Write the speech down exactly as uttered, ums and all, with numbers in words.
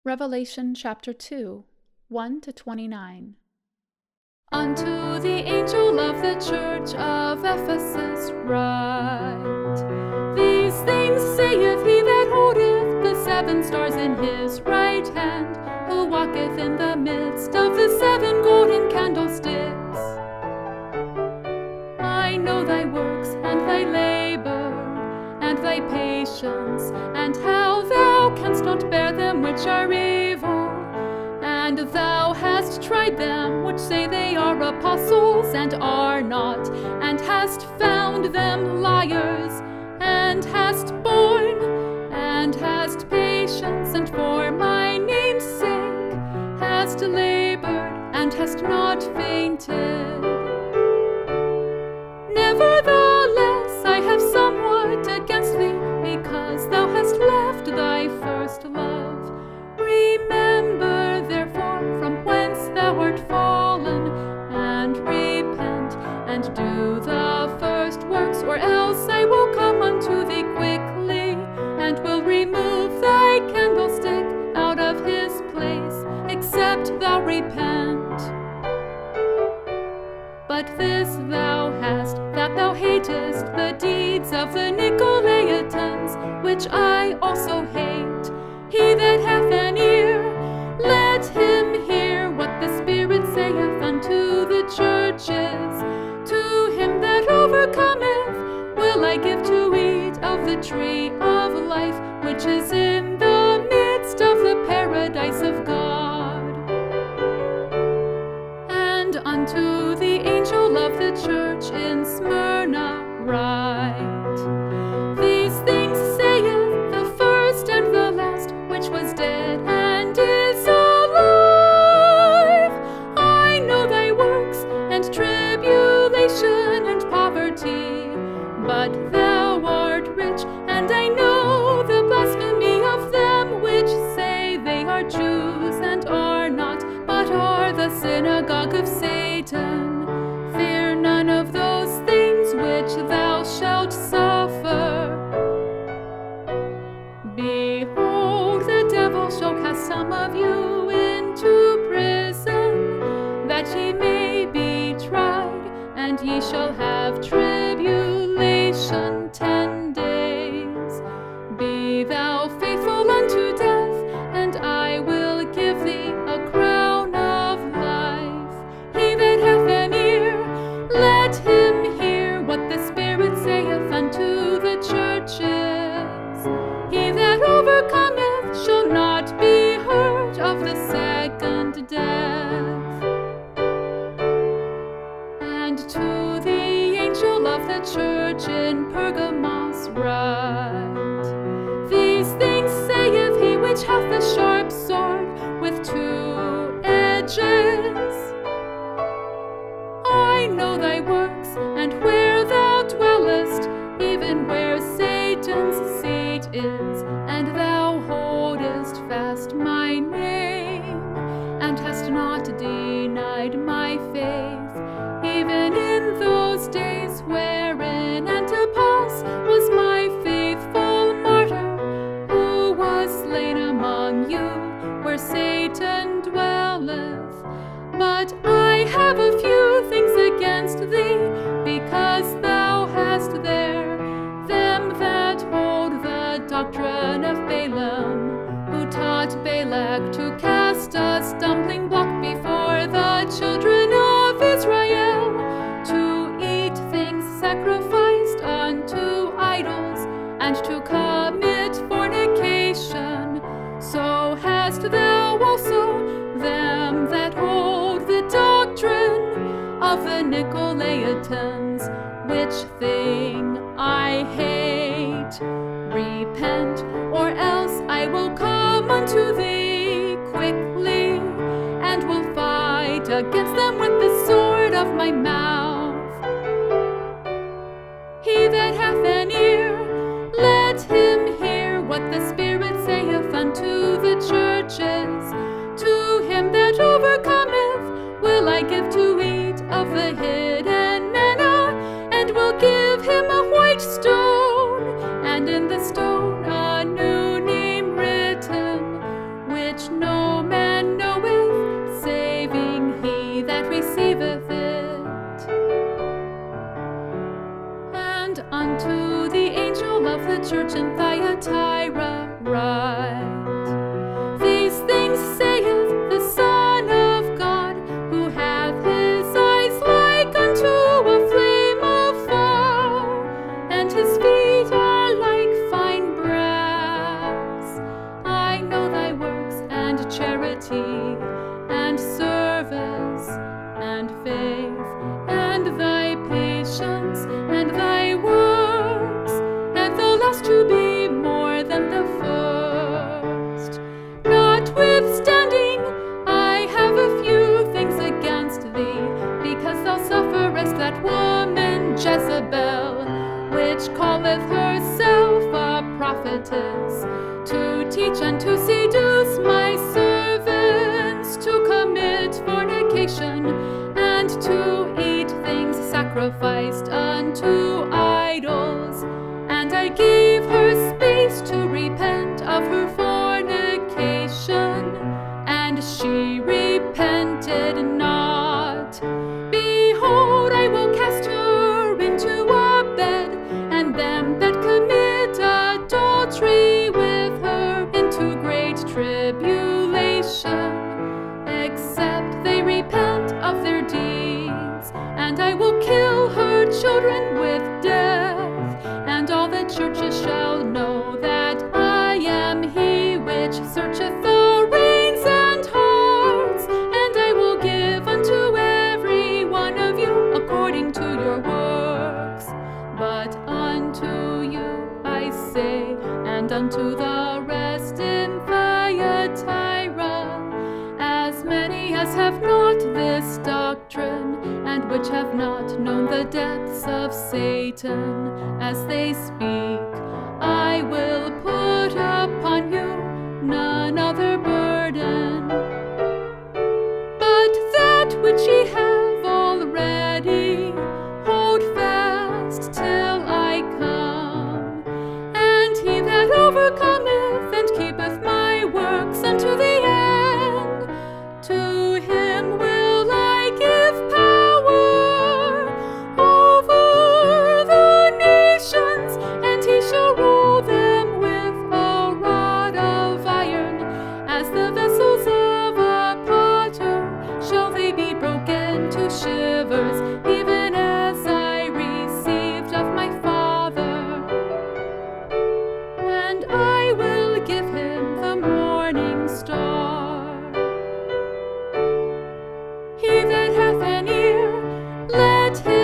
Revelation chapter two, one to twenty-nine. Unto the angel of the church of Ephesus write, These things saith he that holdeth the seven stars in his right hand, who walketh in the midst of the seven golden candlesticks. I know thy works, and thy labor, and thy patience, and how thou canst not bear them which are evil. And thou hast tried them which say they are apostles, and are not, and hast found them liars, and hast borne, and hast patience, and for my name's sake hast labored, and hast not fainted. Nevertheless, I have somewhat against thee, because thou hast left thy first love. Remember therefore from whence thou art fallen, and repent, and do the first works, or else I will come unto thee quickly, and will remove thy candlestick out of his place, except thou repent. But this thou hast, that thou hatest the deeds of the Nicolaitans, which I also hate. He that hath an ear, let him hear what the Spirit saith unto the churches. To him that overcometh will I give to eat of the tree of life, which is in the midst of the paradise of God. And unto the angel of the church in Smyrna write, These things saith the first and the last, which was dead and is alive. I know thy works, and tribulation, and poverty, but thou art rich, and I know the blasphemy of them which say they are Jews, and are not, but are the synagogue of Satan. Fear none of those things which thou shalt suffer. Behold, the devil shall cast some of you into prison, that ye may be tried, and ye shall have tribulation ten days. Be thou faithful unto death, and I will give thee a crown of life. He that hath an ear, let him hear what the Spirit saith unto the churches. He that overcometh shall not be hurt of the second death. And to the angel of the church in Pergamos write, These things saith he which hath the sharp sword with two edges. I know thy works, and where thou dwellest, even where Satan's seat is, and thou holdest fast my name, and hast not denied my faith, even in those days wherein Antipas was my faithful martyr, who was slain among you, where Satan dwelleth. But I have a few things against thee, because thou hast there them that hold the doctrine of Balaam, who taught Balak to cast a stumbling block before the children of Israel, to eat things sacrificed unto idols, and to commit fornication. So hast thou also them that hold the doctrine of the Nicolaitans, which thing I hate. Repent, or else I will come unto thee quickly, and will fight against them with the sword of my mouth. He that hath an ear, let him hear what the Spirit saith unto the churches. To him that overcometh will I give to eat of the hidden manna, and will give him a white stone, and in the stone a new name written, of the church in Thyatira write. These things saith the Son of God, who hath his eyes like unto a flame of fire, and his feet are like fine brass. I know thy works and charity, and service, and faith, and thy patience, and thy works, and the last to be more than the first. Notwithstanding, I have a few things against thee, because thou sufferest that woman Jezebel, which calleth herself a prophetess, to teach and to seduce my servants to commit fornication, and to eat things sacrificed unto idols. And I gave her space to repent of her fornication, and she repented not. Behold, I will cast her into a bed, and them that commit adultery with her into great tribulation, except they repent of their deeds. And I will kill her children with death, and all the churches shall know that I am he which searcheth the reins and hearts, and I will give unto every one of you according to your works. But unto you I say, and unto the rest in Thyatira, as many as have not this doctrine, and which have not known the depths of Satan, as they speak, I will put upon you none other burden, but that which ye have already. Hold fast till I come. And he that overcometh and keepeth my works unto the end, to him will I give power over the nations, and he shall rule them with a rod of iron. As the vessels of a potter shall they be broken to shivers, even as I received of my Father. And I will give him the morning star. He that hath an ear, let him